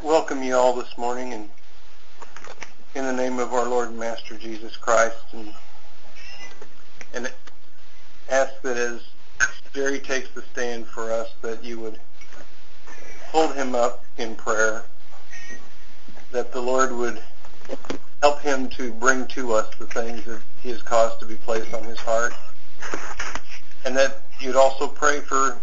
welcome you all this morning, and in the name of our Lord and Master Jesus Christ, and ask that as Jerry takes the stand for us, that you would hold him up in prayer, that the Lord would help him to bring to us the things that he has caused to be placed on his heart, and that you'd also pray for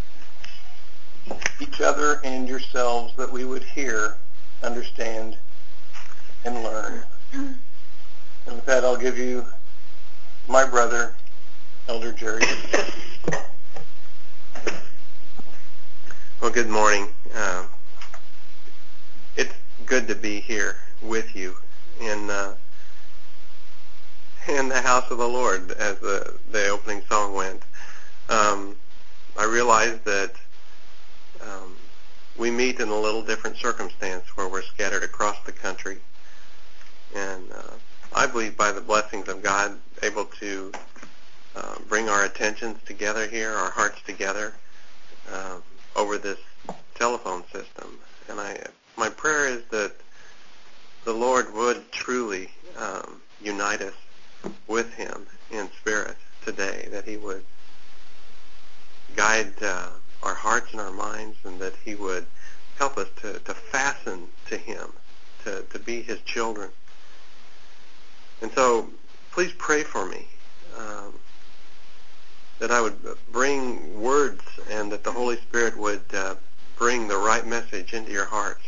each other and yourselves, that we would hear, understand, and learn. And with that, I'll give you my brother, Elder Jerry. Well, good morning. It's good to be here with you in the house of the Lord, as the opening song went. I realize that we meet in a little different circumstance where we're scattered across the country, and I believe by the blessings of God able to bring our attentions together here, our hearts together over this telephone system. And my prayer is that the Lord would truly unite us with him in spirit today, that he would guide our hearts and our minds, and that he would help us to fasten to him, to be his children. And so please pray for me, that I would bring words, and that the Holy Spirit would bring the right message into your hearts,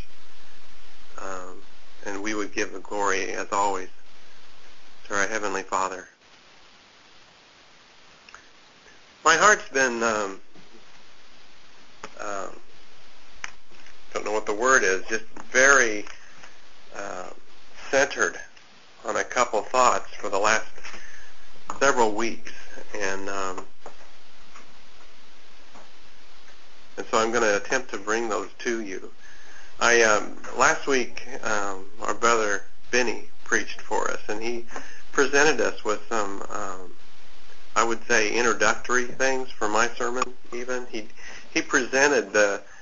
and we would give the glory, as always, to our Heavenly Father. My heart's been don't know what the word is, just very centered on a couple thoughts for the last several weeks, and so I'm going to attempt to bring those to you. Last week, our brother Benny preached for us, and he presented us with some, I would say, introductory things for my sermon. Even he presented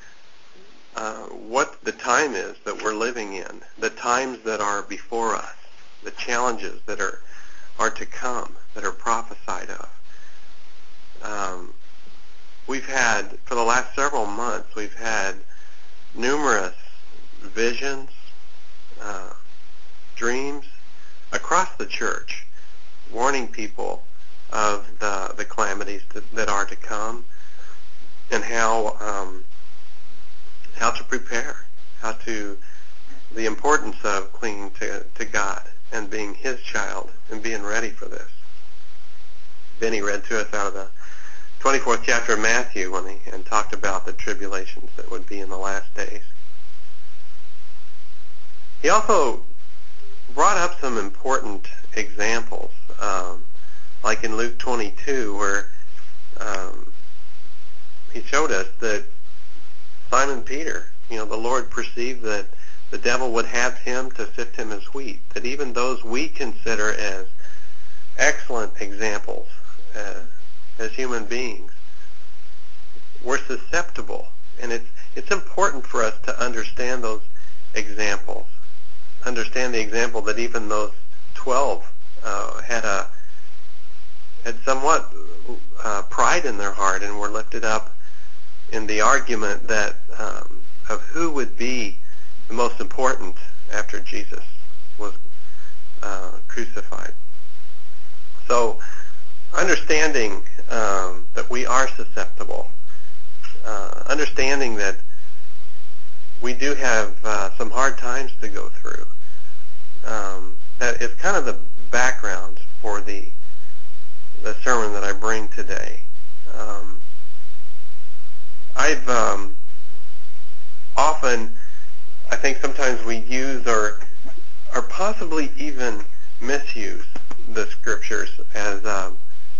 what the time is that we're living in, the times that are before us, the challenges that are to come, that are prophesied of. We've had, for the last several months, we've had numerous visions, dreams across the church, warning people of the calamities that are to come, and how to prepare, the importance of clinging to God and being his child and being ready for this. Benny read to us out of the 24th chapter of Matthew and talked about the tribulations that would be in the last days. He also brought up some important examples, like in Luke 22, where he showed us that Simon Peter, the Lord perceived that the devil would have him to sift him as wheat, that even those we consider as excellent examples as human beings were susceptible. And it's important for us to understand those examples, understand the example that even those 12 had somewhat pride in their heart, and were lifted up in the argument that of who would be the most important after Jesus was crucified. So understanding that we are susceptible, understanding that we do have some hard times to go through, that is kind of the background for the sermon that I bring today. I've often, I think sometimes we use or possibly even misuse the scriptures as a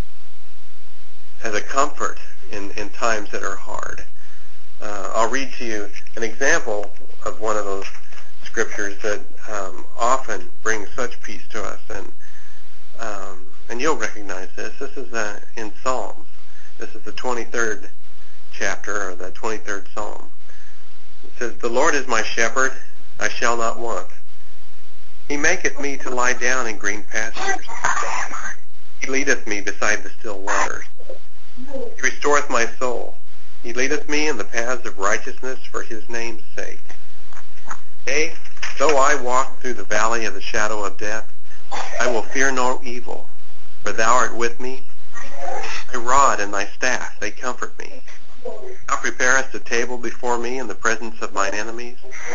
comfort in times that are hard. I'll read to you an example of one of those scriptures that often brings such peace to us, and you'll recognize this. This is in Psalms. This is the 23rd chapter, or the 23rd Psalm. It says, "The Lord is my shepherd, I shall not want. He maketh me to lie down in green pastures. He leadeth me beside the still waters. He restoreth my soul. He leadeth me in the paths of righteousness for his name's sake. Yea, though I walk through the valley of the shadow of death, I will fear no evil, for thou art with me. Thy rod and thy staff, they comfort me. Thou preparest a table before me in the presence of mine enemies.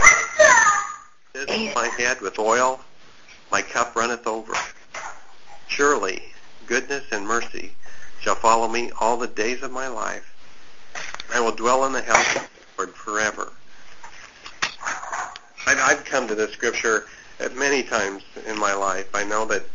This my head with oil, my cup runneth over. Surely goodness and mercy shall follow me all the days of my life. I will dwell in the house of the Lord forever." I've come to this scripture at many times in my life. I know that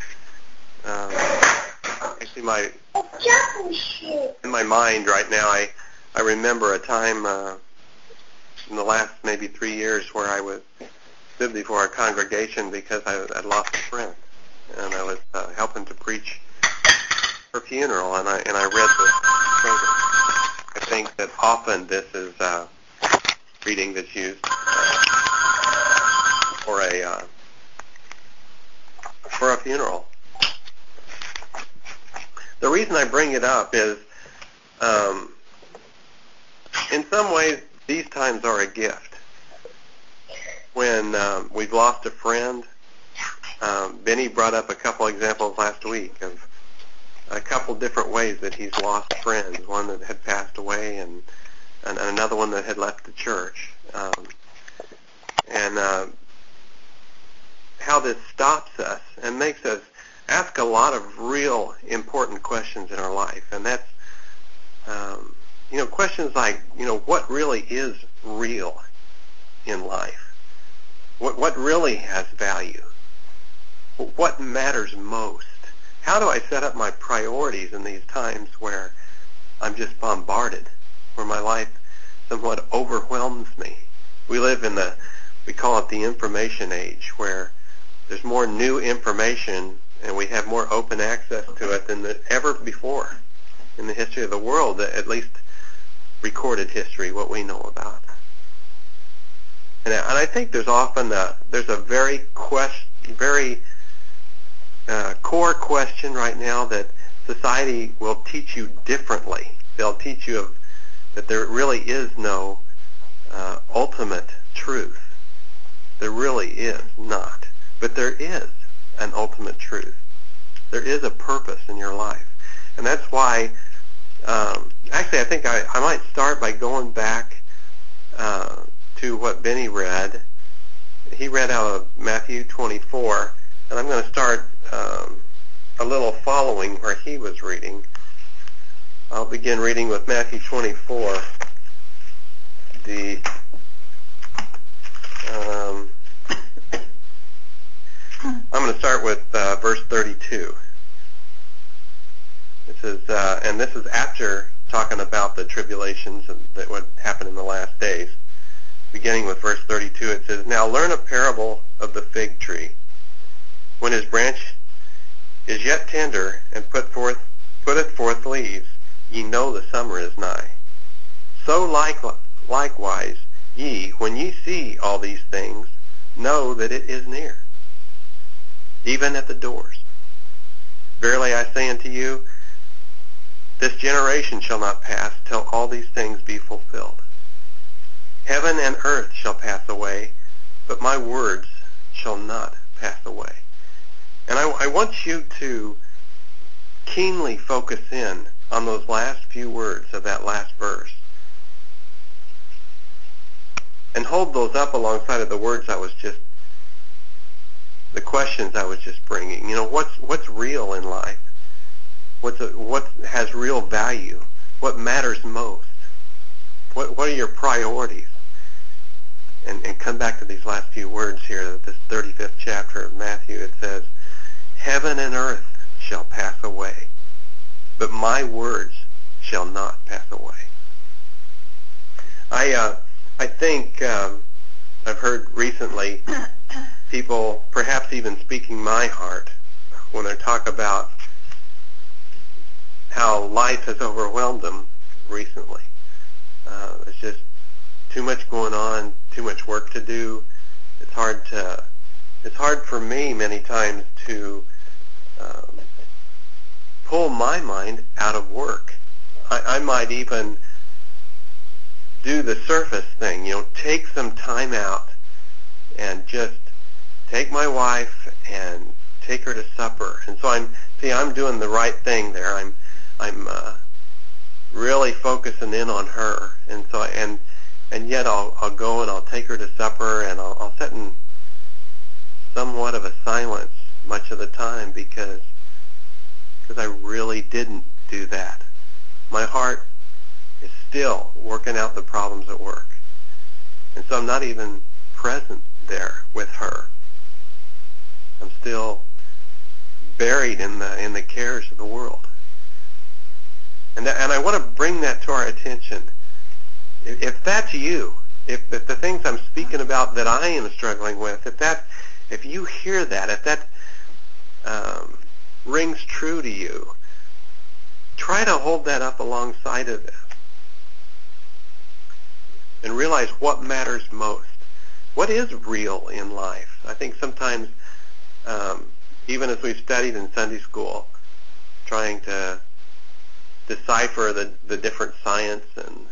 actually in my mind right now, I remember a time in the last maybe 3 years where I was stood before a congregation because I'd lost a friend, and I was helping to preach her funeral, and I read the scripture. I think that often this is reading that's used for a funeral. The reason I bring it up is, in some ways, these times are a gift. When we've lost a friend, Benny brought up a couple examples last week of a couple different ways that he's lost friends, one that had passed away and another one that had left the church. And how this stops us and makes us ask a lot of real important questions in our life. And that's, questions like, what really is real in life? What really has value? What matters most? How do I set up my priorities in these times where I'm just bombarded, where my life somewhat overwhelms me? We live in we call it the information age, where there's more new information and we have more open access to it than ever before in the history of the world, at least recorded history, what we know about. And I think there's often there's a very core question right now that society will teach you differently. They'll teach you that there really is no ultimate truth. There really is not. But there is an ultimate truth. There is a purpose in your life. And that's why, actually I think I might start by going back to what Benny read. He read out of Matthew 24, and I'm going to start a little following where he was reading. I'll begin reading with Matthew 24. I'm going to start with verse 32. It says, and this is after talking about the tribulations that would happen in the last days. Beginning with verse 32, it says, "Now learn a parable of the fig tree. When his branch is yet tender and putteth forth leaves, ye know the summer is nigh. So likewise ye, when ye see all these things, know that it is near, even at the doors. Verily I say unto you, this generation shall not pass till all these things be fulfilled. Heaven and earth shall pass away, but my words shall not pass away." And I want you to keenly focus in on those last few words of that last verse. And hold those up alongside of the words the questions I was just bringing. What's real in life? What has real value? What matters most? What are your priorities? And come back to these last few words here, this 35th chapter of Matthew. It says, "Heaven and earth shall pass away, but my words shall not pass away." I think I've heard recently people perhaps even speaking my heart when they talk about how life has overwhelmed them recently. It's just too much going on, too much work to do. It's hard for me many times to pull my mind out of work. I might even do the surface thing, take some time out and just take my wife and take her to supper. And so I'm doing the right thing there. I'm really focusing in on her. And so and yet I'll go and I'll take her to supper, and I'll sit in somewhat of a silence much of the time because I really didn't do that. My heart is still working out the problems at work. And so I'm not even present there with her. I'm still buried in the cares of the world. And I want to bring that to our attention. If that's you, if the things I'm speaking about that I am struggling with, if you hear that, if that rings true to you, try to hold that up alongside of this and realize what matters most. What is real in life? I think sometimes, even as we've studied in Sunday school, trying to decipher the different science and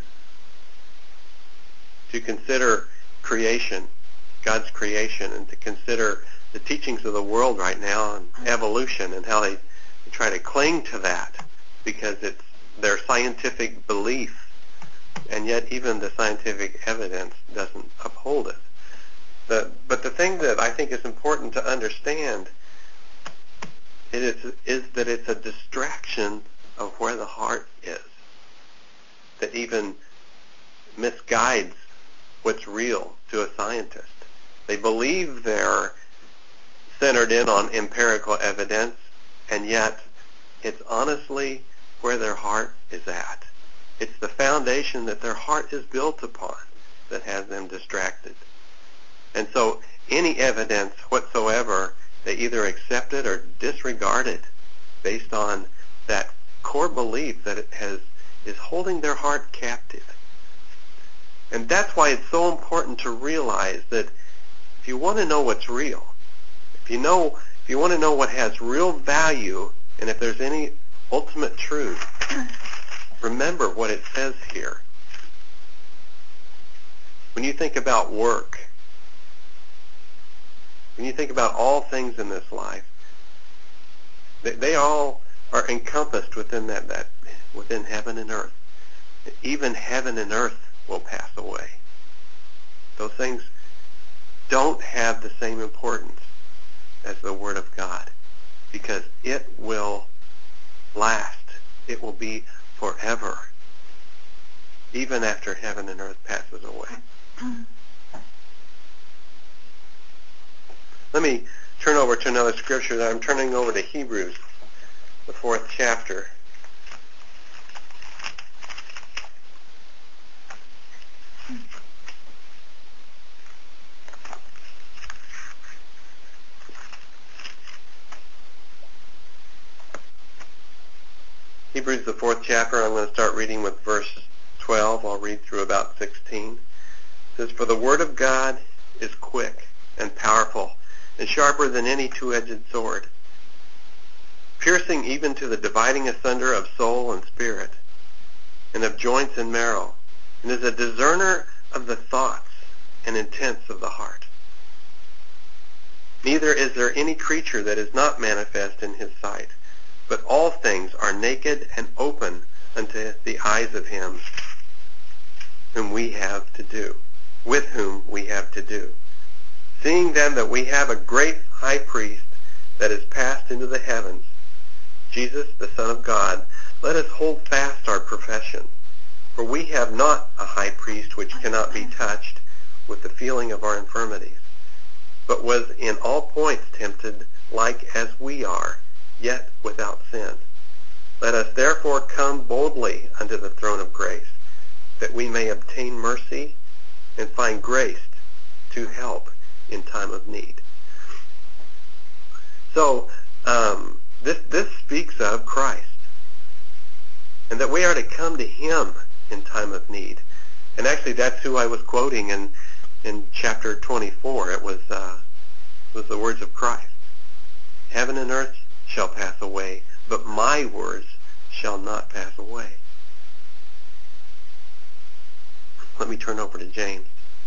to consider creation, God's creation, and to consider the teachings of the world right now and evolution and how they try to cling to that because it's their scientific belief, and yet even the scientific evidence doesn't uphold it. But the thing that I think is important to understand is that it's a distraction of where the heart is that even misguides what's real to a scientist. They believe they're centered in on empirical evidence, and yet it's honestly where their heart is at. It's the foundation that their heart is built upon that has them distracted. And so any evidence whatsoever, they either accept it or disregard it based on that core belief that is holding their heart captive. And that's why it's so important to realize that if you want to know what's real, if you want to know what has real value, and if there's any ultimate truth, remember what it says here. When you think about work, when you think about all things in this life, they all are encompassed within that within heaven and earth. Even heaven and earth will pass away. Those things don't have the same importance as the Word of God, because it will last. It will be forever, even after heaven and earth passes away. Let me turn over to another scripture. I'm turning over to Hebrews, the 4th chapter. Hebrews, the 4th chapter, I'm going to start reading with verse 12. I'll read through about 16. It says, "For the word of God is quick and powerful and sharper than any two-edged sword, piercing even to the dividing asunder of soul and spirit, and of joints and marrow, and is a discerner of the thoughts and intents of the heart. Neither is there any creature that is not manifest in his sight, but all things are naked and open unto the eyes of him whom we have to do, with whom we have to do. Seeing then that we have a great high priest that is passed into the heavens, Jesus, the Son of God, let us hold fast our profession. For we have not a high priest which cannot be touched with the feeling of our infirmities, but was in all points tempted like as we are, yet without sin. Let us therefore come boldly unto the throne of grace, that we may obtain mercy and find grace to help in time of need." So this speaks of Christ, and that we are to come to him in time of need. And actually, that's who I was quoting in chapter 24. It was the words of Christ. Heaven and earth shall pass away, but my words shall not pass away. Let me turn over to James.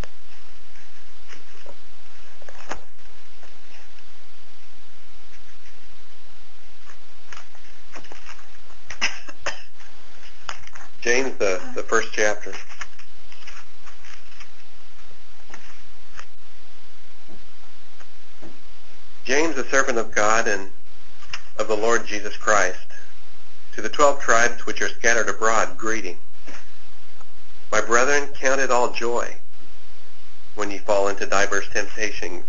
James, the first chapter. James, a servant of God and of the Lord Jesus Christ, to the 12 tribes which are scattered abroad, greeting. My brethren, count it all joy when ye fall into diverse temptations,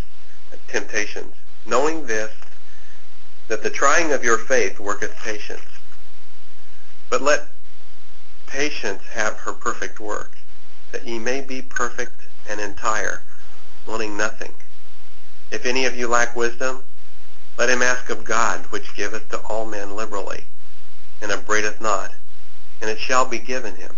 knowing this, that the trying of your faith worketh patience. But let patience have her perfect work, that ye may be perfect and entire, wanting nothing. If any of you lack wisdom, let him ask of God, which giveth to all men liberally, and upbraideth not, and it shall be given him.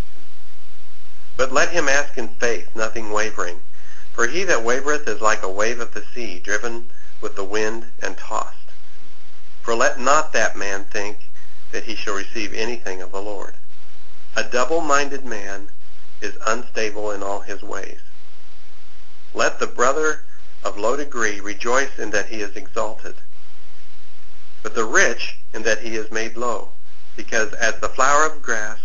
But let him ask in faith, nothing wavering. For he that wavereth is like a wave of the sea, driven with the wind and tossed. For let not that man think that he shall receive anything of the Lord. A double-minded man is unstable in all his ways. Let the brother of low degree rejoice in that he is exalted, but the rich in that he is made low, because as the flower of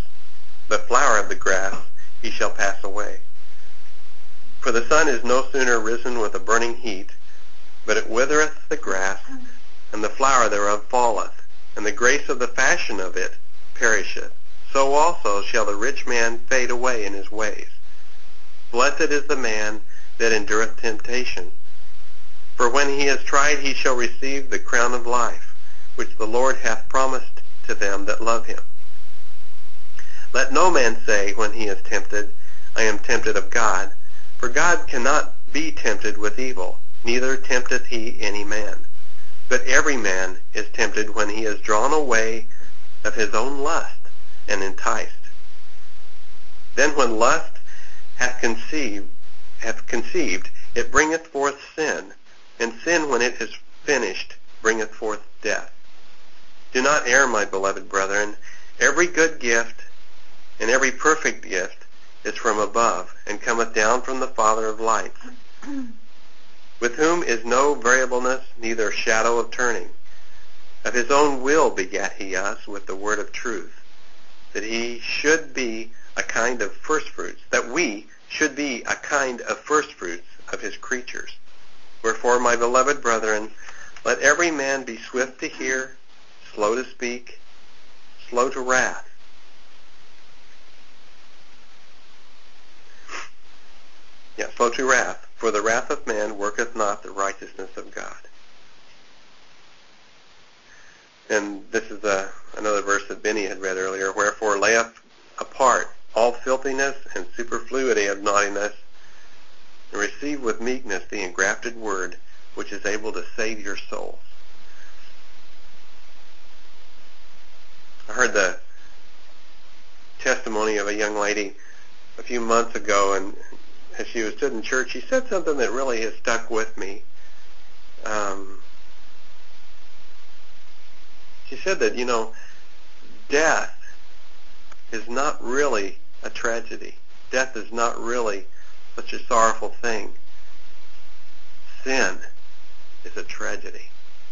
the grass, he shall pass away. For the sun is no sooner risen with a burning heat, but it withereth the grass, and the flower thereof falleth, and the grace of the fashion of it perisheth. So also shall the rich man fade away in his ways. Blessed is the man that endureth temptation, for when he is tried he shall receive the crown of life, which the Lord hath promised to them that love him. Let no man say when he is tempted, I am tempted of God, for God cannot be tempted with evil, neither tempteth he any man. But every man is tempted when he is drawn away of his own lust, and enticed. Then when lust hath conceived, it bringeth forth sin, and sin, when it is finished, bringeth forth death. Do not err, my beloved brethren. Every good gift and every perfect gift is from above, and cometh down from the Father of lights, with whom is no variableness, neither shadow of turning. Of his own will begat he us with the word of truth, that he should be a kind of firstfruits, that we should be a kind of firstfruits of his creatures. Wherefore, my beloved brethren, let every man be swift to hear, slow to speak, slow to wrath. Slow to wrath, for the wrath of man worketh not the righteousness of God. And this is another verse that Benny had read earlier. Wherefore lay apart all filthiness and superfluity of naughtiness, and receive with meekness the engrafted word, which is able to save your souls. I heard the testimony of a young lady a few months ago, and as she stood in church, she said something that really has stuck with me. She said that, death is not really a tragedy. Death is not really such a sorrowful thing. Sin is a tragedy.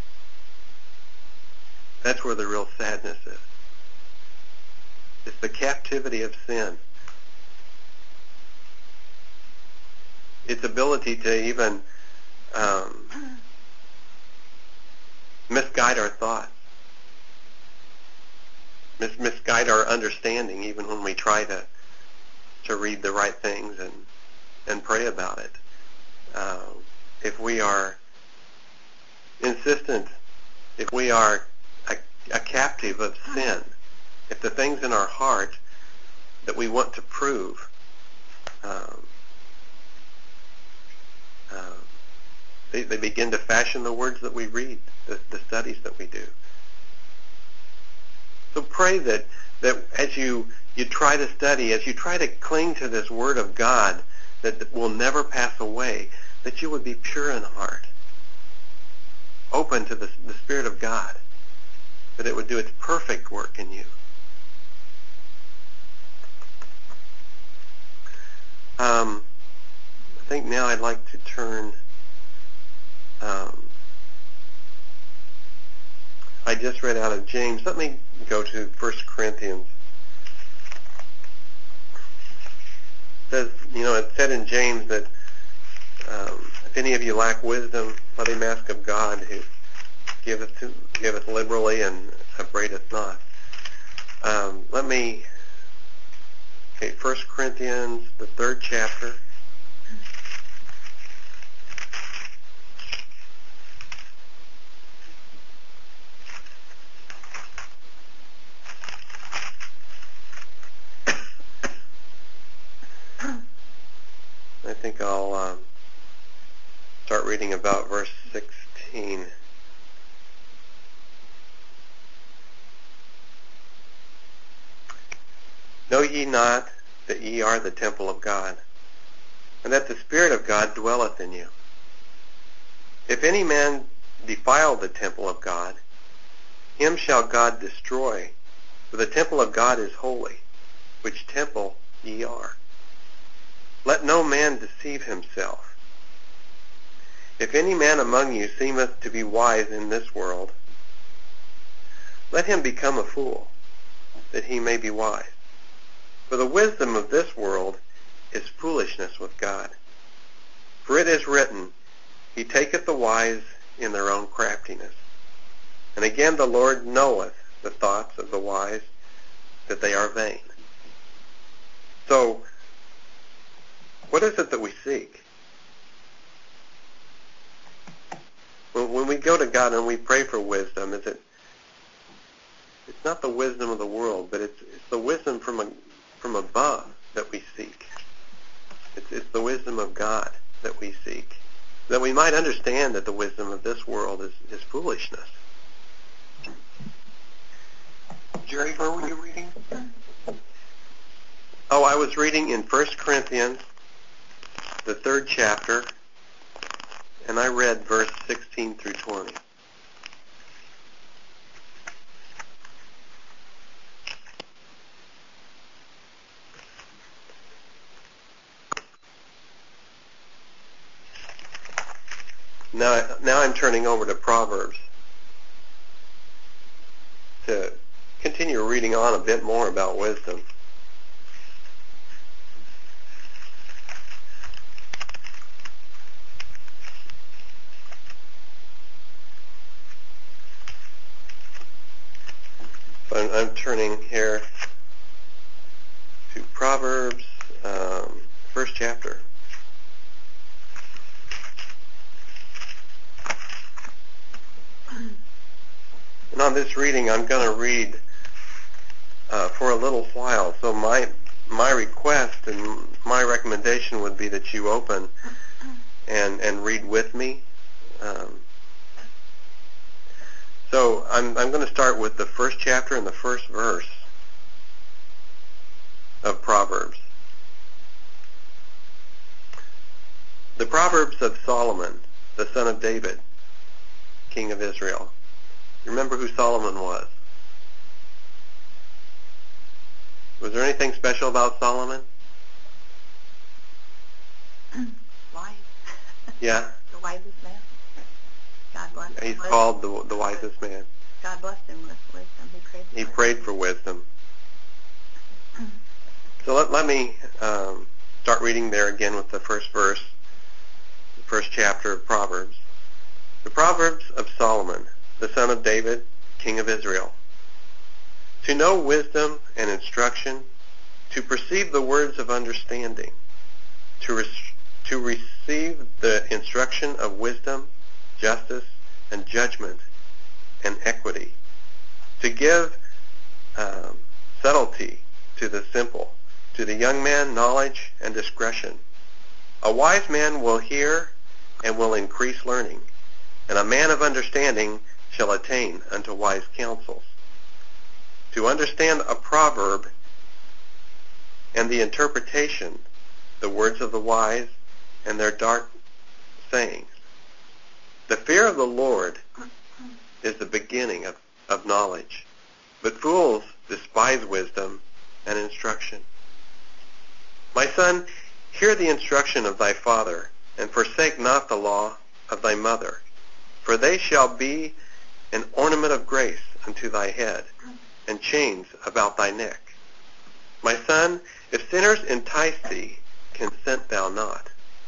That's where the real sadness is. It's the captivity of sin. Its ability to even misguide our thoughts, misguide our understanding, even when we try to read the right things and pray about it. If we are insistent, if we are a captive of sin, if the things in our heart that we want to prove they begin to fashion the words that we read, the studies that we do. So pray that as you you try to study, as you try to cling to this Word of God that will never pass away, that you would be pure in heart, open to the Spirit of God, that it would do its perfect work in you. I think now I'd like to turn, I just read out of James. Let me go to 1 Corinthians. It says, it said in James that if any of you lack wisdom, let him ask of God, who giveth liberally and upbraideth not. 1 Corinthians, the 3rd chapter. I think I'll start reading about verse 16. Know ye not that ye are the temple of God, and that the Spirit of God dwelleth in you? If any man defile the temple of God, him shall God destroy, for the temple of God is holy, which temple ye are. Let no man deceive himself. If any man among you seemeth to be wise in this world, let him become a fool, that he may be wise. For the wisdom of this world is foolishness with God. For it is written, He taketh the wise in their own craftiness. And again, the Lord knoweth the thoughts of the wise, that they are vain. So, what is it that we seek? When we go to God and we pray for wisdom, it's not the wisdom of the world, but it's the wisdom from above that we seek. It's the wisdom of God that we seek, that we might understand that the wisdom of this world is foolishness. Jerry, where were you reading? Oh, I was reading in 1 Corinthians, the 3rd chapter, and I read verse 16 through 20. Now I'm turning over to Proverbs to continue reading on a bit more about wisdom. I'm turning here to Proverbs, 1st chapter. And on this reading, I'm going to read for a little while. So my request and my recommendation would be that you open and read with me. So I'm going to start with the 1st chapter and the 1st verse of Proverbs. The Proverbs of Solomon, the son of David, king of Israel. You remember who Solomon was? Was there anything special about Solomon? Wise. Yeah. The wisest man. God bless him. He's called the wisest man. God blessed him with wisdom. He prayed for wisdom. So let me start reading there again with the 1st verse, the 1st chapter of Proverbs. The Proverbs of Solomon, the son of David, king of Israel. To know wisdom and instruction, to perceive the words of understanding, to receive the instruction of wisdom, justice, and judgment, and equity, to give subtlety to the simple, to the young man knowledge and discretion. A wise man will hear and will increase learning, and a man of understanding shall attain unto wise counsels. To understand a proverb and the interpretation, the words of the wise, and their dark sayings. The fear of the Lord is the beginning of knowledge, but fools despise wisdom and instruction. My son, hear the instruction of thy father, and forsake not the law of thy mother, for they shall be an ornament of grace unto thy head, and chains about thy neck. My son, if sinners entice thee, consent thou not.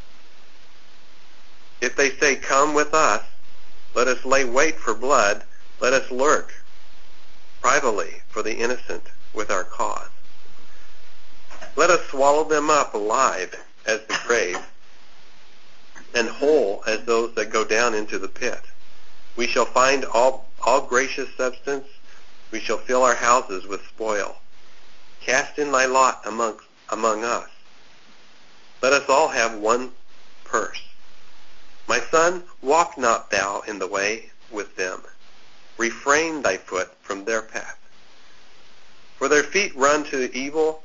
If they say, Come with us, let us lay wait for blood, let us lurk privately for the innocent with our cause. Let us swallow them up alive as the grave, and whole as those that go down into the pit. We shall find all gracious substance. We shall fill our houses with spoil. Cast in thy lot among us. Let us all have one purse. My son, walk not thou in the way with them. Refrain thy foot from their path. For their feet run to evil,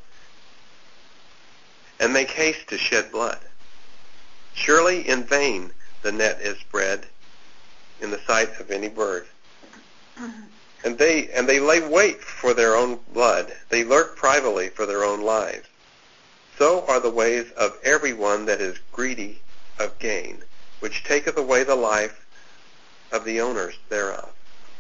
and make haste to shed blood. Surely in vain the net is spread in the sight of any bird. And they lay wait for their own blood. They lurk privately for their own lives. So are the ways of every one that is greedy of gain, which taketh away the life of the owners thereof.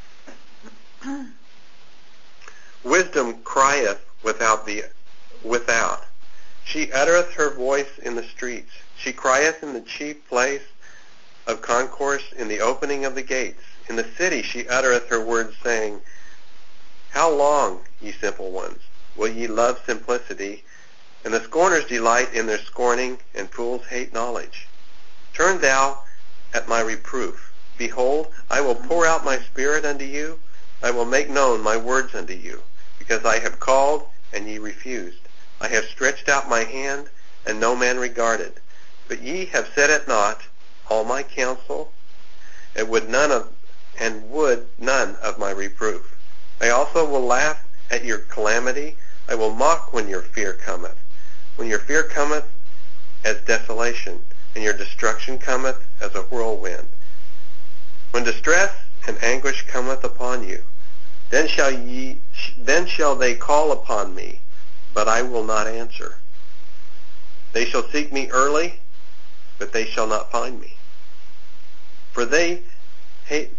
Wisdom crieth without. She uttereth her voice in the streets. She crieth in the chief place of concourse, in the opening of the gates. In the city she uttereth her words, saying, How long, ye simple ones, will ye love simplicity? And the scorners delight in their scorning, and fools hate knowledge. Turn thou at my reproof. Behold, I will pour out my spirit unto you. I will make known my words unto you, because I have called, and ye refused. I have stretched out my hand, and no man regarded. But ye have set at naught all my counsel, and would none of my reproof. I also will laugh at your calamity. I will mock when your fear cometh. When your fear cometh as desolation, and your destruction cometh as a whirlwind. When distress and anguish cometh upon you, then shall they call upon me, but I will not answer. They shall seek me early, but they shall not find me. For they hate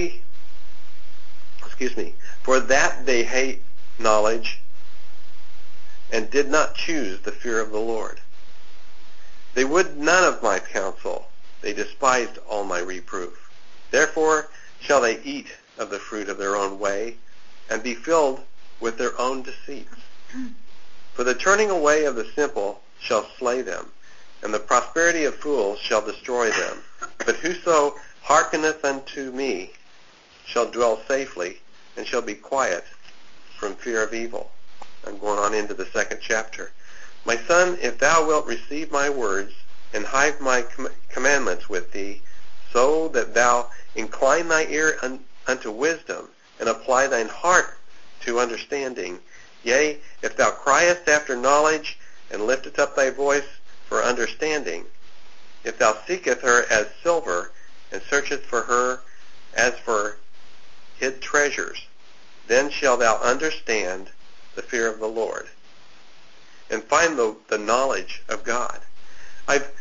knowledge, and did not choose the fear of the Lord. They would none of my counsel. They despised all my reproof. Therefore shall they eat of the fruit of their own way, and be filled with their own deceits. For the turning away of the simple shall slay them, and the prosperity of fools shall destroy them. But whoso hearkeneth unto me shall dwell safely, and shall be quiet from fear of evil. I'm going on into the second chapter. My son, if thou wilt receive my words, and hide my commandments with thee, so that thou incline thy ear unto wisdom, and apply thine heart to understanding, yea, if thou criest after knowledge, and liftest up thy voice for understanding, if thou seekest her as silver, and searchest for her as for hid treasures, then shalt thou understand the fear of the Lord, and find the knowledge of God. I've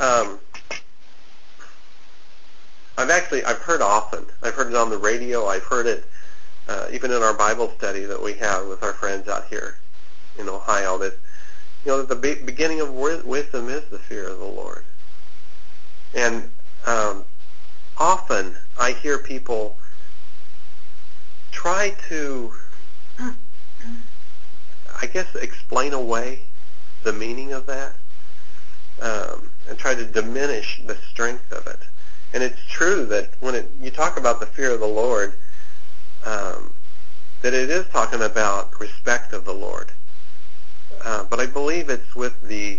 heard often. I've heard it on the radio. I've heard it even in our Bible study that we have with our friends out here in Ohio. That that the beginning of wisdom is the fear of the Lord. And often I hear people try to, I guess, explain away the meaning of that, and try to diminish the strength of it. And it's true that when you talk about the fear of the Lord, that it is talking about respect of the Lord. But I believe it's with the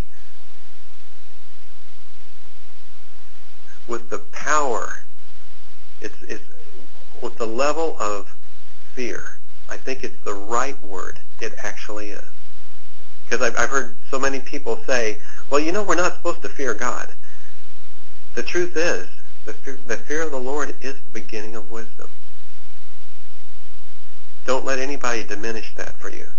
power. It's with the level of fear. I think it's the right word. It actually is. Because I've heard so many people say, well, we're not supposed to fear God. The truth is, the fear of the Lord is the beginning of wisdom. Don't let anybody diminish that for you.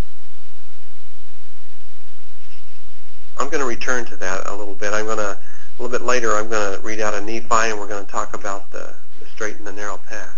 I'm going to return to that a little bit. A little bit later, I'm going to read out of Nephi, and we're going to talk about the straight and the narrow path.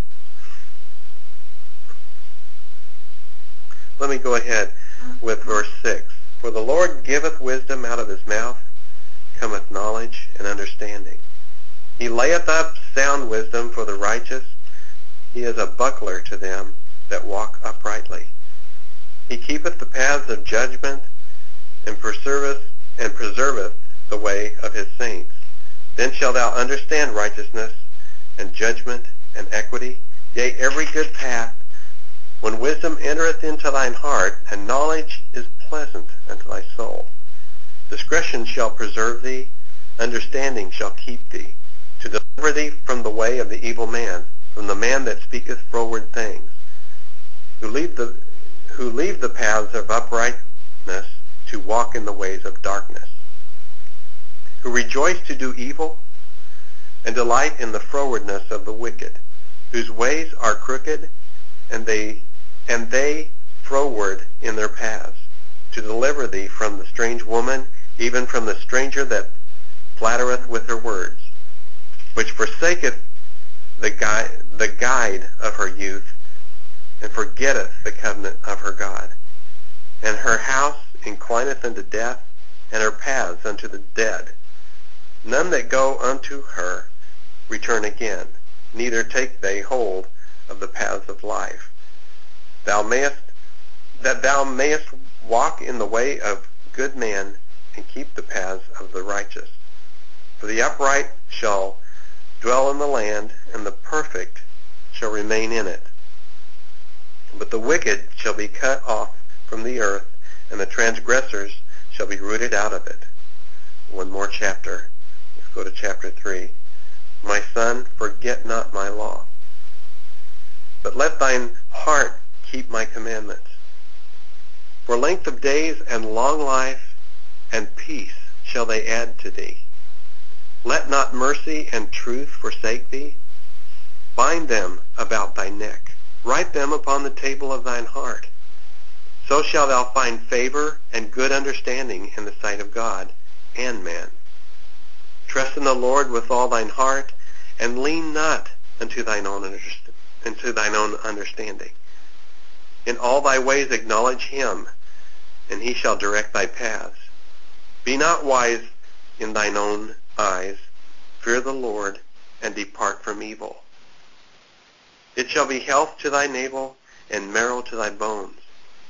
Let me go ahead with verse 6. For the Lord giveth wisdom, out of his mouth cometh knowledge and understanding. He layeth up sound wisdom for the righteous. He is a buckler to them that walk uprightly. He keepeth the paths of judgment, and preserveth the way of his saints. Then shalt thou understand righteousness and judgment and equity, yea, every good path. When wisdom entereth into thine heart, and knowledge is pleasant unto thy soul. Discretion shall preserve thee, understanding shall keep thee, to deliver thee from the way of the evil man, from the man that speaketh froward things, who leave the paths of uprightness to walk in the ways of darkness, who rejoice to do evil, and delight in the frowardness of the wicked, whose ways are crooked, and they froward in their paths, to deliver thee from the strange woman, even from the stranger that flattereth with her words, which forsaketh the guide of her youth, and forgetteth the covenant of her God. And her house inclineth unto death, and her paths unto the dead. None that go unto her return again, neither take they hold of the paths of life. That thou mayest walk in the way of good men, and keep the paths of the righteous. For the upright shall dwell in the land, and the perfect shall remain in it. But the wicked shall be cut off from the earth, and the transgressors shall be rooted out of it. One more chapter. Let's go to chapter 3. My son, forget not my law, but let thine heart keep my commandments. For length of days and long life and peace shall they add to thee. Let not mercy and truth forsake thee. Bind them about thy neck. Write them upon the table of thine heart. So shalt thou find favor and good understanding in the sight of God and man. Trust in the Lord with all thine heart, and lean not unto thine own understanding. In all thy ways acknowledge him, and he shall direct thy paths. Be not wise in thine own eyes. Fear the Lord, and depart from evil. It shall be health to thy navel, and marrow to thy bones.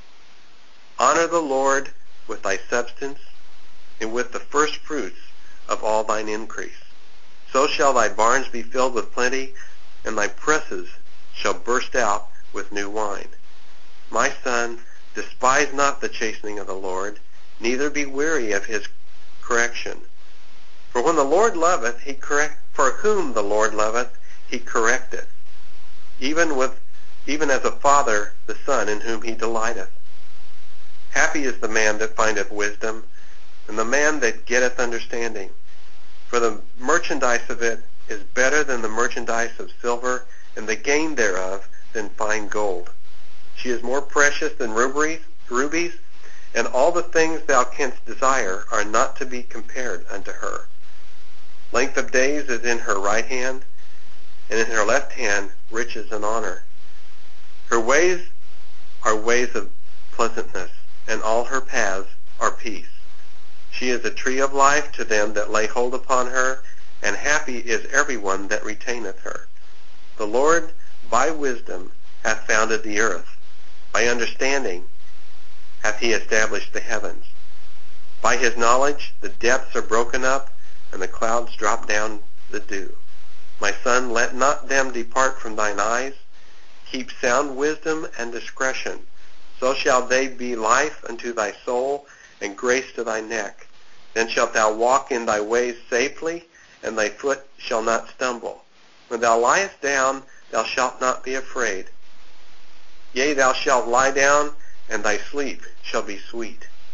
Honor the Lord with thy substance, and with the first fruits of all thine increase. So shall thy barns be filled with plenty, and thy presses shall burst out with new wine. My son, despise not the chastening of the Lord, neither be weary of his correction. For when the Lord loveth, for whom the Lord loveth, he correcteth, even as a father the son in whom he delighteth. Happy is the man that findeth wisdom, and the man that getteth understanding. For the merchandise of it is better than the merchandise of silver, and the gain thereof than fine gold. She is more precious than rubies, and all the things thou canst desire are not to be compared unto her. Length of days is in her right hand, and in her left hand riches and honor. Her ways are ways of pleasantness, and all her paths are peace. She is a tree of life to them that lay hold upon her, and happy is everyone that retaineth her. The Lord by wisdom hath founded the earth. By understanding hath he established the heavens. By his knowledge the depths are broken up, and the clouds drop down the dew. My son, let not them depart from thine eyes. Keep sound wisdom and discretion. So shall they be life unto thy soul, and grace to thy neck. Then shalt thou walk in thy ways safely, and thy foot shall not stumble. When thou liest down, thou shalt not be afraid. Yea, thou shalt lie down, and thy sleep shall be sweet.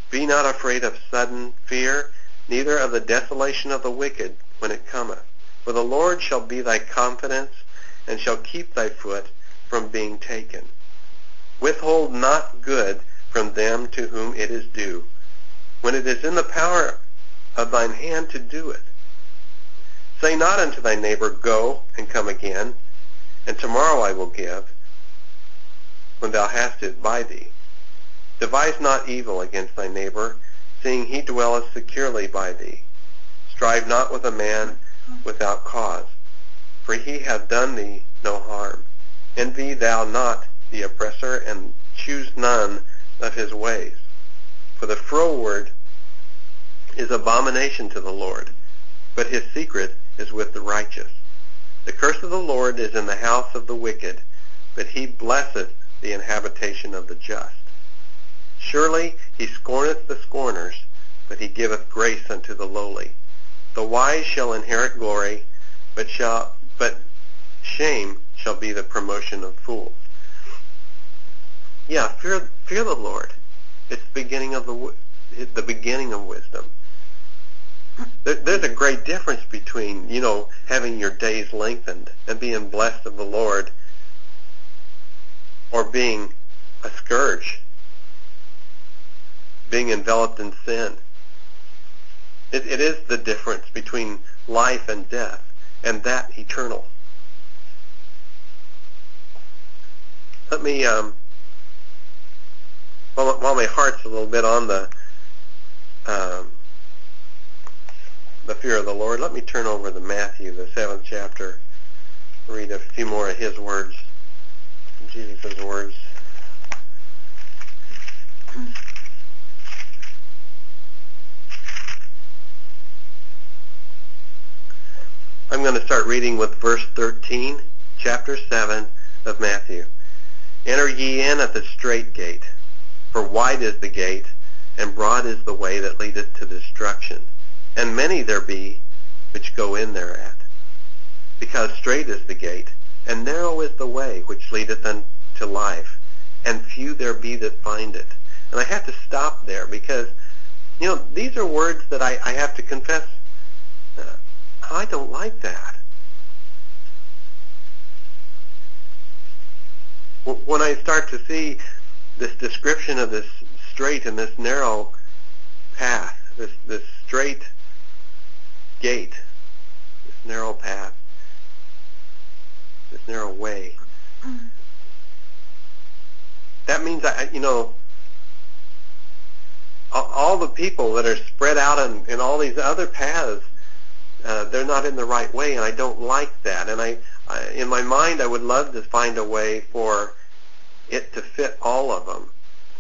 Be not afraid of sudden fear, neither of the desolation of the wicked when it cometh. For the Lord shall be thy confidence, and shall keep thy foot from being taken. Withhold not good from them to whom it is due, when it is in the power of thine hand to do it. Say not unto thy neighbor, Go, and come again, and tomorrow I will give, when thou hast it by thee. Devise not evil against thy neighbor, seeing he dwelleth securely by thee. Strive not with a man without cause, for he hath done thee no harm. Envy thou not the oppressor, and choose none of his ways. For the froward is abomination to the Lord, but his secret is with the righteous. The curse of the Lord is in the house of the wicked, but he blesseth the inhabitation of the just. Surely he scorneth the scorners, but he giveth grace unto the lowly. The wise shall inherit glory, but shame shall be the promotion of fools. Yeah, fear the Lord. It's the beginning of the beginning of wisdom. There's a great difference between, having your days lengthened and being blessed of the Lord, or being a scourge, being enveloped in sin. It is the difference between life and death, and that eternal. Let me, while my heart's a little bit on the fear of the Lord, let me turn over to Matthew, the 7th chapter, read a few more of his words, Jesus' words. I'm going to start reading with verse 13, chapter 7 of Matthew. Enter ye in at the strait gate, for wide is the gate, and broad is the way that leadeth to destruction, and many there be which go in thereat. Because strait is the gate, and narrow is the way which leadeth unto life, and few there be that find it. And I have to stop there because, these are words that I have to confess, I don't like that. When I start to see this description of this straight and this narrow path, this straight gate, this narrow path, this narrow way, that means all the people that are spread out in all these other paths, they're not in the right way, and I don't like that. And I in my mind, I would love to find a way for it to fit all of them.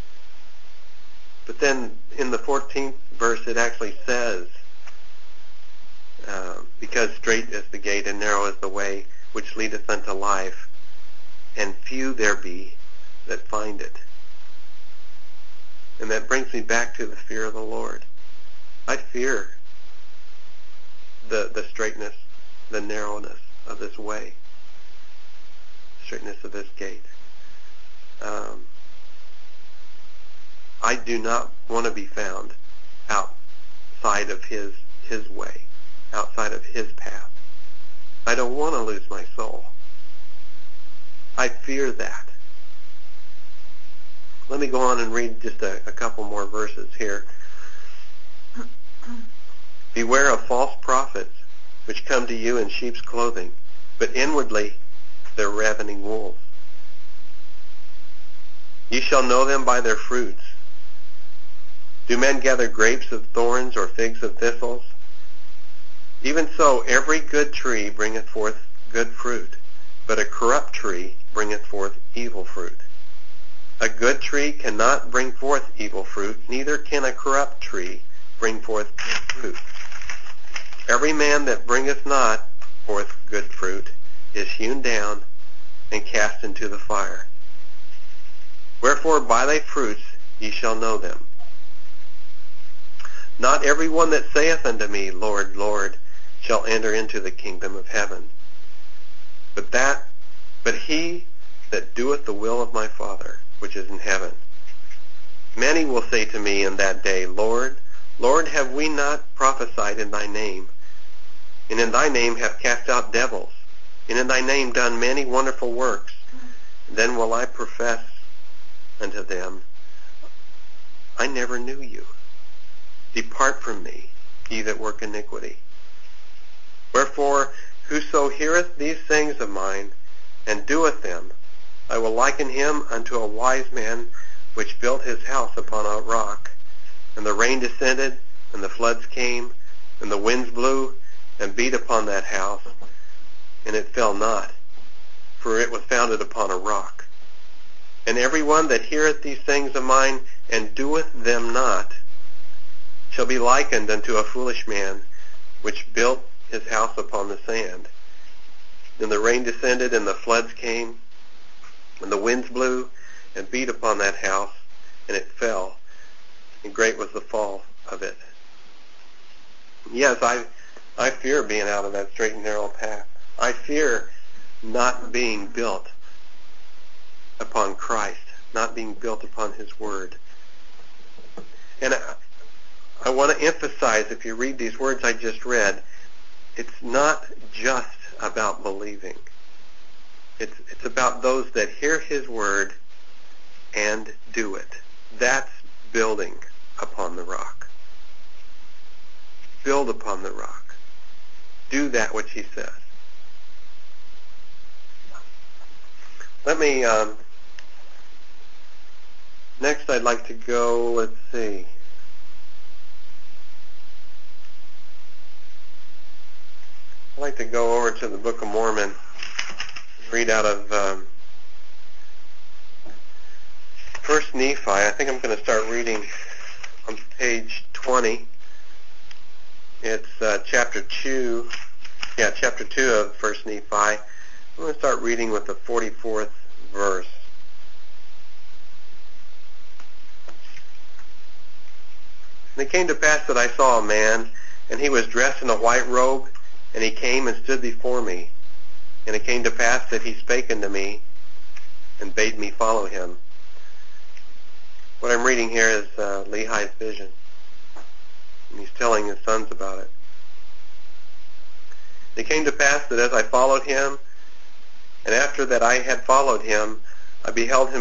But then in the 14th verse, it actually says, because strait is the gate and narrow is the way which leadeth unto life, and few there be that find it. And that brings me back to the fear of the Lord. I fear the straightness, the narrowness of this way, straightness of this gate. I do not want to be found outside of his way, outside of his path. I don't want to lose my soul. I fear that. Let me go on and read just a couple more verses here. Beware of false prophets, which come to you in sheep's clothing, but inwardly they're ravening wolves. Ye shall know them by their fruits. Do men gather grapes of thorns or figs of thistles? Even so, every good tree bringeth forth good fruit, but a corrupt tree bringeth forth evil fruit. A good tree cannot bring forth evil fruit, neither can a corrupt tree bring forth good fruit. Every man that bringeth not forth good fruit is hewn down and cast into the fire. Wherefore by thy fruits ye shall know them. Not every one that saith unto me, Lord, Lord, shall enter into the kingdom of heaven, but he that doeth the will of my Father which is in heaven. Many will say to me in that day, Lord, Lord, have we not prophesied in thy name? And in thy name have cast out devils, and in thy name done many wonderful works? Then will I profess unto them, I never knew you. Depart from me, ye that work iniquity. Wherefore, whoso heareth these things of mine, and doeth them, I will liken him unto a wise man, which built his house upon a rock. And the rain descended, and the floods came, and the winds blew, and beat upon that house, and it fell not, for it was founded upon a rock. And every one that heareth these things of mine, and doeth them not, shall be likened unto a foolish man, which built his house upon the sand. And the rain descended, and the floods came, and the winds blew, and beat upon that house, and it fell, and great was the fall of it. Yes, I fear being out of that straight and narrow path. I fear not being built upon Christ, not being built upon his word. And I want to emphasize, if you read these words I just read, it's not just about believing. It's about those that hear his word and do it. That's building upon the rock. Build upon the rock. Do that which he says. Let me, next I'd like to go, let's see. I'd like to go over to the Book of Mormon, read out of 1 Nephi. I think I'm going to start reading on page 20. It's chapter 2. Yeah, chapter 2 of 1 Nephi. I'm going to start reading with the 44th verse. And it came to pass that I saw a man, and he was dressed in a white robe, and he came and stood before me. And it came to pass that he spake unto me, and bade me follow him. What I'm reading here is Lehi's vision. And he's telling his sons about it. It came to pass that as I followed him, and after that I had followed him, I beheld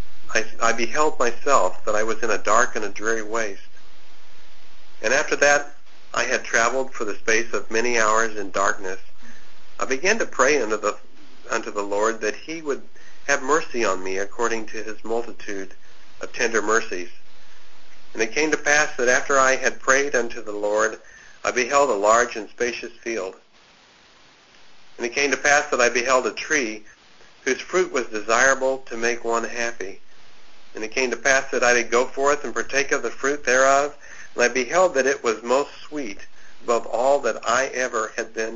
myself that I was in a dark and a dreary waste. And after that I had traveled for the space of many hours in darkness, I began to pray unto the Lord that he would have mercy on me according to his multitude of tender mercies. And it came to pass that after I had prayed unto the Lord, I beheld a large and spacious field. And it came to pass that I beheld a tree whose fruit was desirable to make one happy. And it came to pass that I did go forth and partake of the fruit thereof, and I beheld that it was most sweet above all that I ever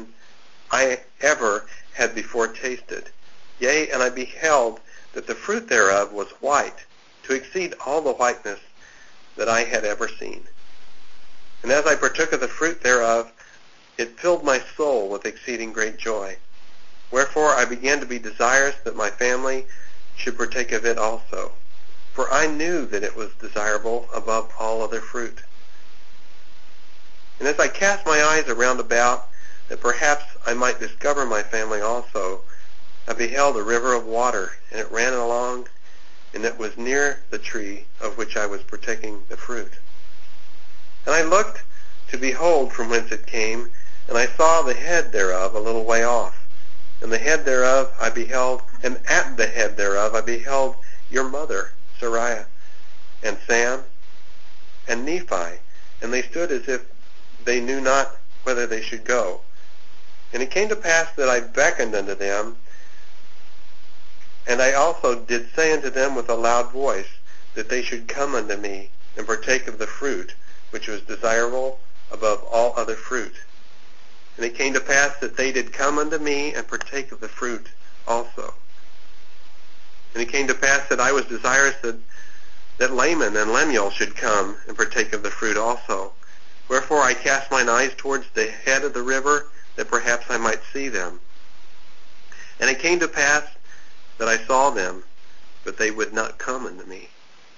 had before tasted. Yea, and I beheld that the fruit thereof was white, to exceed all the whiteness that I had ever seen. And as I partook of the fruit thereof, it filled my soul with exceeding great joy. Wherefore I began to be desirous that my family should partake of it also. For I knew that it was desirable above all other fruit. And as I cast my eyes around about, that perhaps I might discover my family also, I beheld a river of water, and it ran along, and it was near the tree of which I was partaking the fruit. And I looked to behold from whence it came, and I saw the head thereof a little way off. And the head thereof I beheld, and at the head thereof I beheld your mother, Sariah, and Sam, and Nephi, and they stood as if they knew not whither they should go. And it came to pass that I beckoned unto them, and I also did say unto them with a loud voice, that they should come unto me, and partake of the fruit, which was desirable above all other fruit. And it came to pass that they did come unto me, and partake of the fruit also. And it came to pass that I was desirous that Laman and Lemuel should come, and partake of the fruit also. Wherefore I cast mine eyes towards the head of the river, that perhaps I might see them. And it came to pass that I saw them, but they would not come unto me.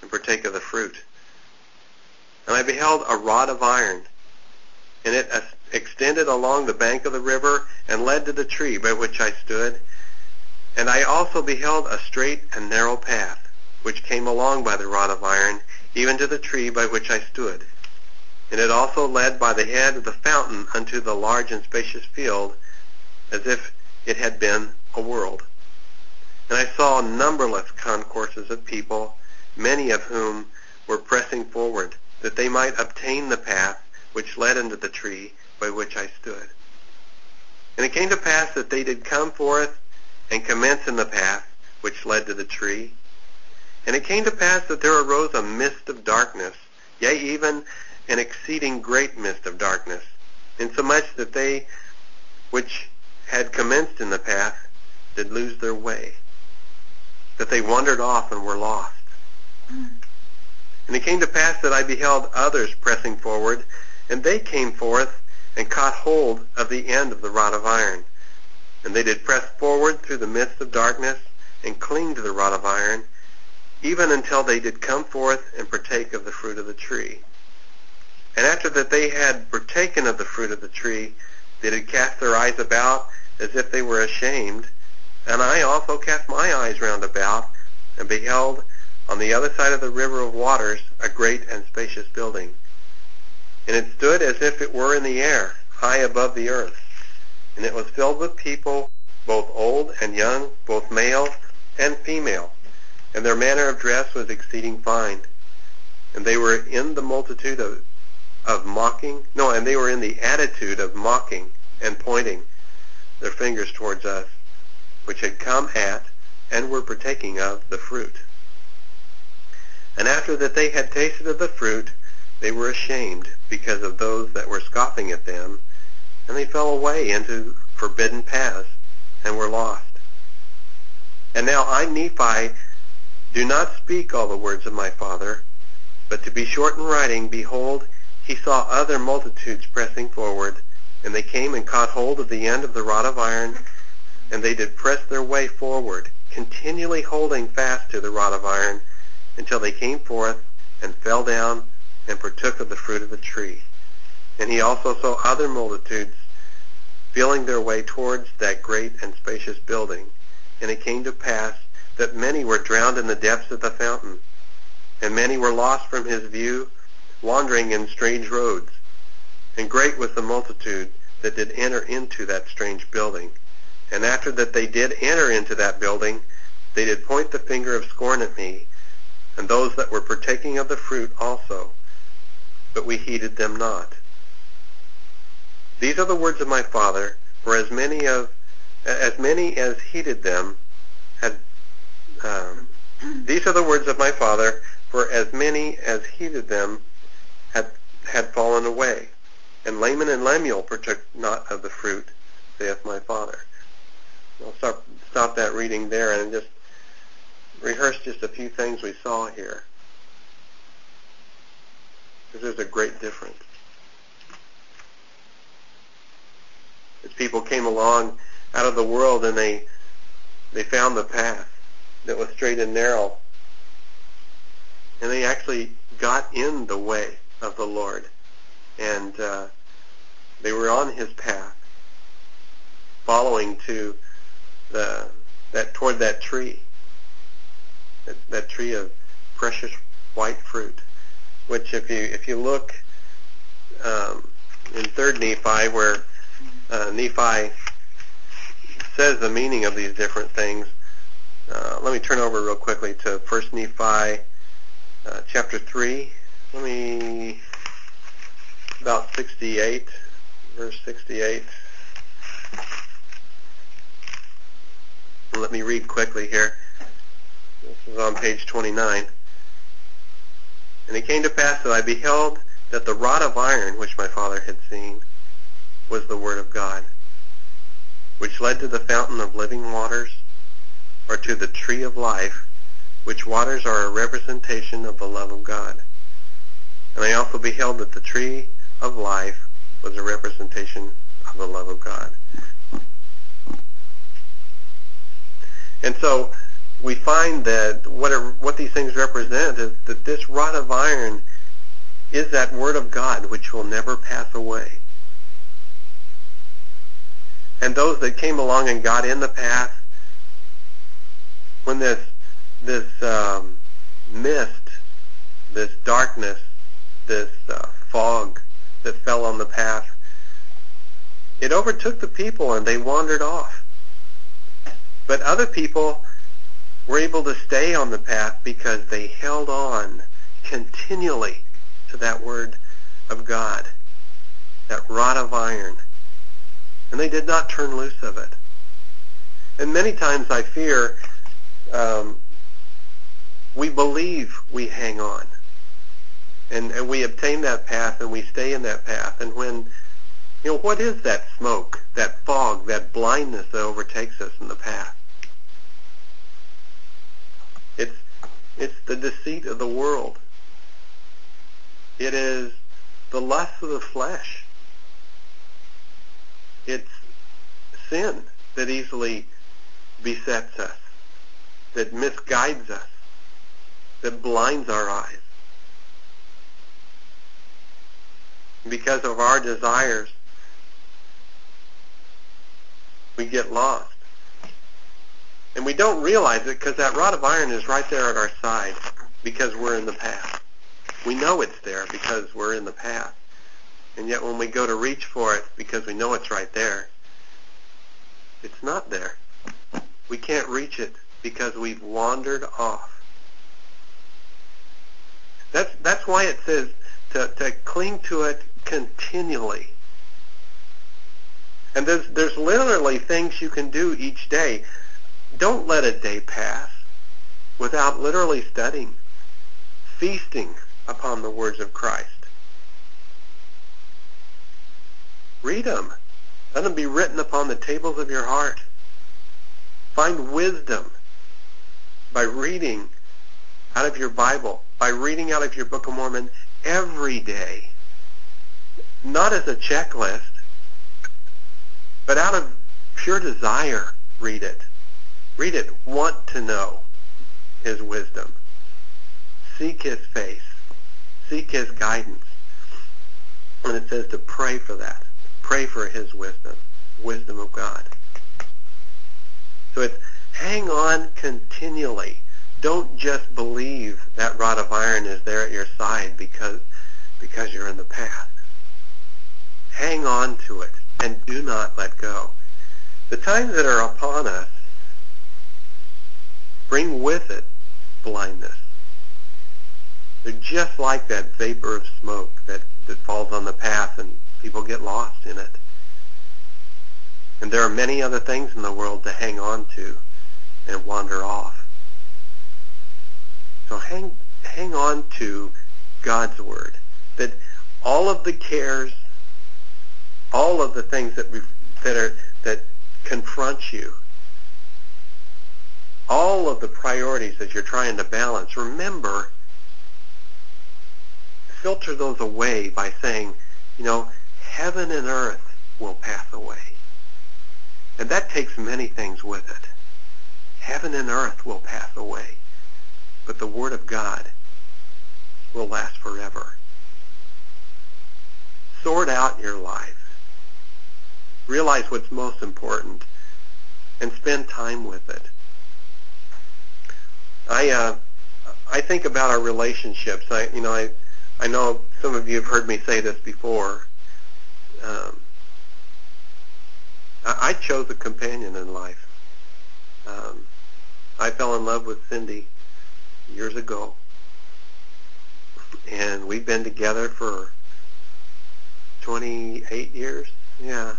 and partake of the fruit. And I beheld a rod of iron, and it extended along the bank of the river and led to the tree by which I stood. And I also beheld a straight and narrow path, which came along by the rod of iron, even to the tree by which I stood. And it also led by the head of the fountain unto the large and spacious field, as if it had been a world. And I saw numberless concourses of people, many of whom were pressing forward, that they might obtain the path which led unto the tree by which I stood. And it came to pass that they did come forth and commence in the path which led to the tree. And it came to pass that there arose a mist of darkness, yea, even an exceeding great mist of darkness, insomuch that they which had commenced in the path did lose their way, that they wandered off and were lost. And it came to pass that I beheld others pressing forward, and they came forth and caught hold of the end of the rod of iron. And they did press forward through the midst of darkness, and cling to the rod of iron, even until they did come forth and partake of the fruit of the tree. And after that they had partaken of the fruit of the tree, they did cast their eyes about, as if they were ashamed. And I also cast my eyes round about, and beheld on the other side of the river of waters a great and spacious building. And it stood as if it were in the air, high above the earth. And it was filled with people, both old and young, both male and female. And their manner of dress was exceeding fine. And they were in the multitude of mocking, and they were in the attitude of mocking and pointing their fingers towards us, which had come at and were partaking of the fruit. And after that they had tasted of the fruit, they were ashamed because of those that were scoffing at them, and they fell away into forbidden paths and were lost. And now I, Nephi, do not speak all the words of my father, but to be short in writing, behold, he saw other multitudes pressing forward, and they came and caught hold of the end of the rod of iron, and they did press their way forward, continually holding fast to the rod of iron, until they came forth and fell down and partook of the fruit of the tree. And he also saw other multitudes feeling their way towards that great and spacious building. And it came to pass that many were drowned in the depths of the fountain, and many were lost from his view, wandering in strange roads. And great was the multitude that did enter into that strange building. And after that they did enter into that building, they did point the finger of scorn at me, and those that were partaking of the fruit also, but we heeded them not. These are the words of my father, for as many as heeded them had. These are the words of my father, for as many as heeded them had fallen away. And Laman and Lemuel partook not of the fruit, saith my father. I'll stop that reading there and just rehearse just a few things we saw here, because there's a great difference. As people came along out of the world and they found the path that was straight and narrow, and they actually got in the way of the Lord, and they were on his path, following to toward that tree. That tree of precious white fruit, which if you look in 3rd Nephi, where Nephi says the meaning of these different things, let me turn over real quickly to 1st Nephi chapter 3. About 68, verse 68. Let me read quickly here. This is on page 29. And it came to pass that I beheld that the rod of iron which my father had seen was the word of God, which led to the fountain of living waters, or to the tree of life, which waters are a representation of the love of God. And I also beheld that the tree of life was a representation of the love of God. And so we find that what these things represent is that this rod of iron is that Word of God which will never pass away. And those that came along and got in the path, when this mist, this darkness, this fog that fell on the path, it overtook the people and they wandered off. But other people were able to stay on the path because they held on continually to that Word of God, that rod of iron. And they did not turn loose of it. And many times I fear we believe we hang on. And we obtain that path and we stay in that path. And when, what is that smoke, that fog, that blindness that overtakes us in the path? It's the deceit of the world. It is the lust of the flesh. It's sin that easily besets us, that misguides us, that blinds our eyes. Because of our desires, we get lost. And we don't realize it because that rod of iron is right there at our side because we're in the path. We know it's there because we're in the path. And yet when we go to reach for it because we know it's right there, it's not there. We can't reach it because we've wandered off. That's why it says to cling to it continually. And there's literally things you can do each day. Don't let a day pass without literally studying, feasting upon the words of Christ. Read them. Let them be written upon the tables of your heart. Find wisdom by reading out of your Bible, by reading out of your Book of Mormon every day. Not as a checklist, but out of pure desire, read it. Read it. Want to know His wisdom. Seek His face. Seek His guidance. And it says to pray for that. Pray for His wisdom. Wisdom of God. So it's hang on continually. Don't just believe that rod of iron is there at your side because you're in the path. Hang on to it and do not let go. The times that are upon us bring with it blindness. They're just like that vapor of smoke that falls on the path and people get lost in it. And there are many other things in the world to hang on to and wander off. So hang on to God's Word. That all of the cares, all of the things that confront you, all of the priorities that you're trying to balance, remember, filter those away by saying, heaven and earth will pass away. And that takes many things with it. Heaven and earth will pass away, but the Word of God will last forever. Sort out your life. Realize what's most important and spend time with it. I think about our relationships. I know some of you have heard me say this before. I chose a companion in life. I fell in love with Cindy years ago, and we've been together for 28 years. Yeah.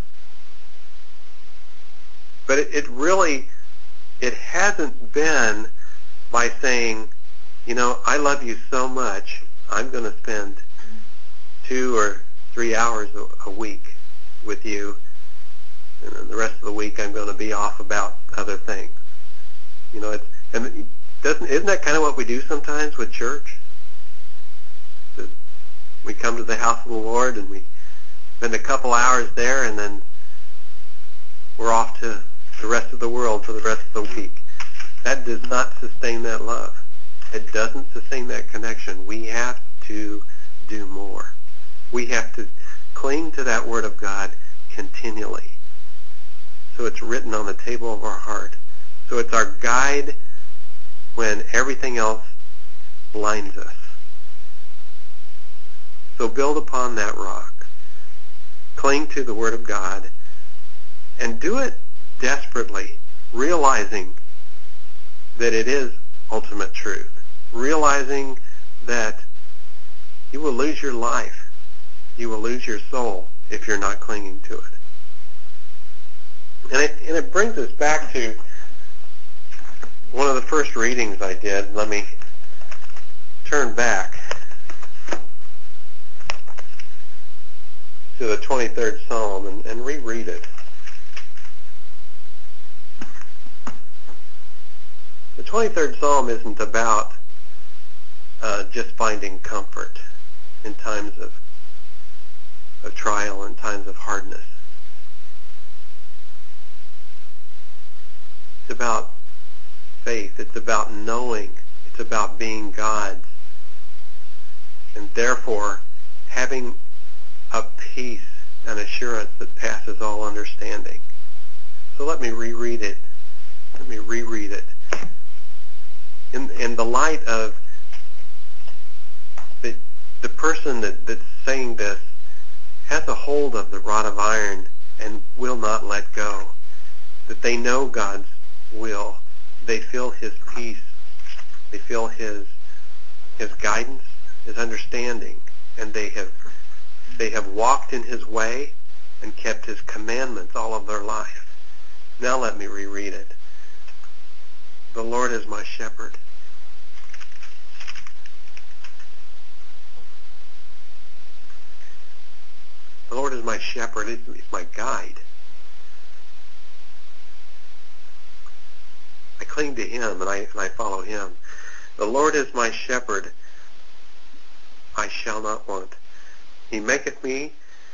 But it hasn't been by saying, I love you so much, I'm going to spend 2 or 3 hours a week with you, and then the rest of the week I'm going to be off about other things. Isn't that kind of what we do sometimes with church? We come to the house of the Lord and we spend a couple hours there, and then we're off to the rest of the world for the rest of the week. that does not sustain that love. It doesn't sustain that connection. We have to do more. We have to cling to that Word of God continually. So it's written on the table of our heart. So it's our guide when everything else blinds us. So build upon that rock. Cling to the Word of God and do it desperately, realizing that it is ultimate truth. Realizing that you will lose your life. You will lose your soul if you're not clinging to it. And it brings us back to one of the first readings I did. Let me turn back to the 23rd Psalm and reread it. The 23rd Psalm isn't about just finding comfort in times of trial and times of hardness. It's about faith. It's about knowing. It's about being God's. And therefore, having a peace and assurance that passes all understanding. So let me reread it. Let me reread it. In the light of the person that's saying this has a hold of the rod of iron and will not let go. That they know God's will. They feel His peace. They feel His guidance, His understanding, and they have walked in His way and kept His commandments all of their life. Now let me reread it. The Lord is my shepherd. The Lord is my shepherd. He's my guide. I cling to Him and I follow Him. The Lord is my shepherd. I shall not want. He maketh me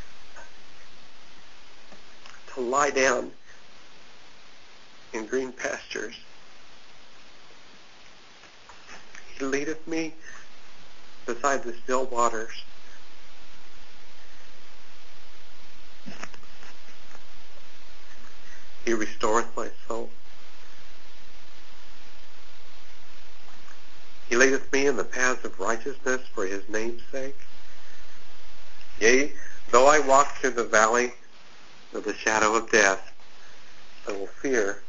to lie down in green pastures. He leadeth me beside the still waters. He restoreth my soul. He leadeth me in the paths of righteousness for His name's sake. Yea, though I walk through the valley of the shadow of death, I will fear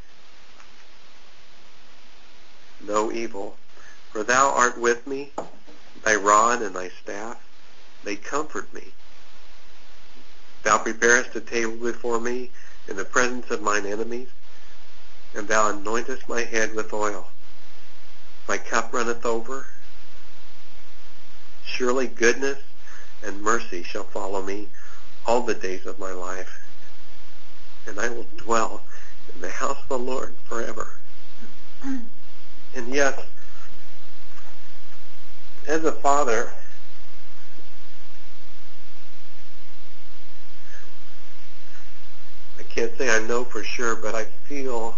no evil. For Thou art with me, Thy rod and Thy staff, they comfort me. Thou preparest a table before me in the presence of mine enemies, and Thou anointest my head with oil. My cup runneth over. Surely goodness and mercy shall follow me all the days of my life, and I will dwell in the house of the Lord forever. And yes, as a father, I can't say I know for sure, but I feel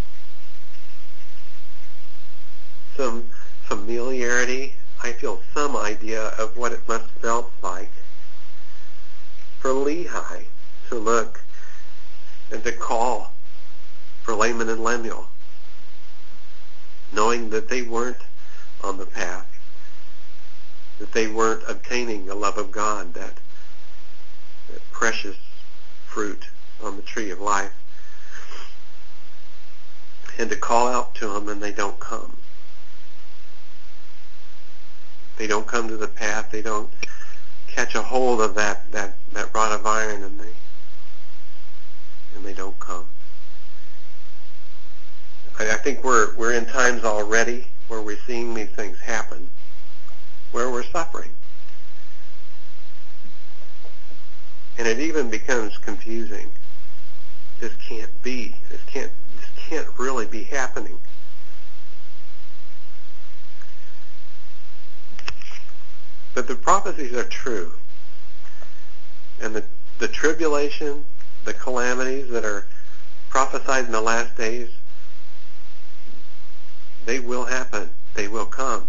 some familiarity. I feel some idea of what it must have felt like for Lehi to look and to call for Laman and Lemuel, knowing that they weren't on the path, that they weren't obtaining the love of God, that precious fruit on the tree of life, and to call out to them and they don't come. They don't come to the path. They don't catch a hold of that rod of iron, and they don't come. I think we're in times already where we're seeing these things happen, where we're suffering, and it even becomes confusing. This can't be. This can't really be happening. But the prophecies are true. And the tribulation, the calamities that are prophesied in the last days, They will happen. They will come.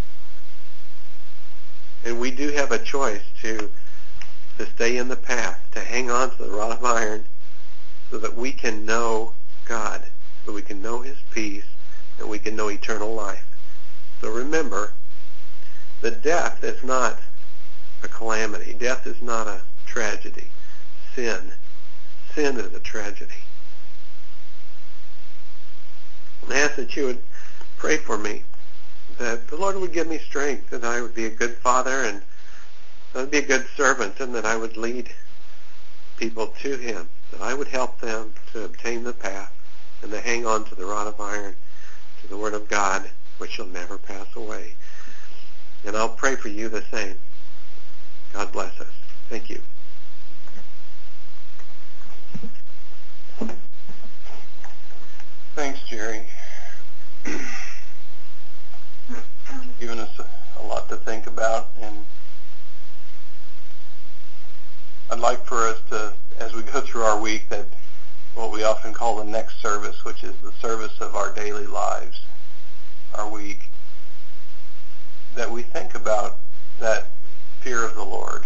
And we do have a choice to stay in the path, to hang on to the rod of iron so that we can know God, so we can know his peace, and we can know eternal life. So remember, the death is not a calamity. Death is not a tragedy. Sin is a tragedy. I ask that you would pray for me, that the Lord would give me strength, that I would be a good father and I would be a good servant, and that I would lead people to him, that I would help them to obtain the path and to hang on to the rod of iron, to the Word of God, which shall never pass away. And I'll pray for you the same. God bless us. Thank you. Thanks, Jerry. Given us a lot to think about, and I'd like for us to, as we go through our week, that what we often call the next service, which is the service of our daily lives, our week, that we think about that fear of the Lord.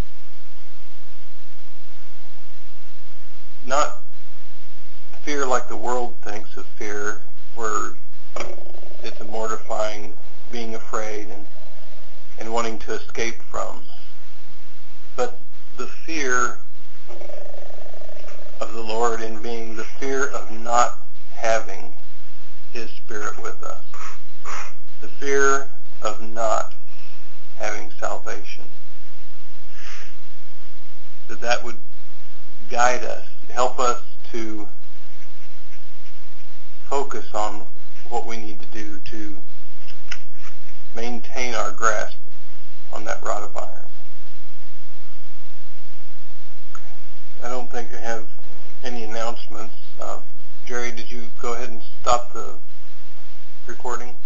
Not fear like the world thinks of fear, where it's a mortifying being afraid and wanting to escape from, but the fear of the Lord in being the fear of not having his Spirit with us, the fear of not having salvation, that would guide us, help us to focus on what we need to do to maintain our grasp on that rod of iron. I don't think I have any announcements. Jerry, did you go ahead and stop the recording?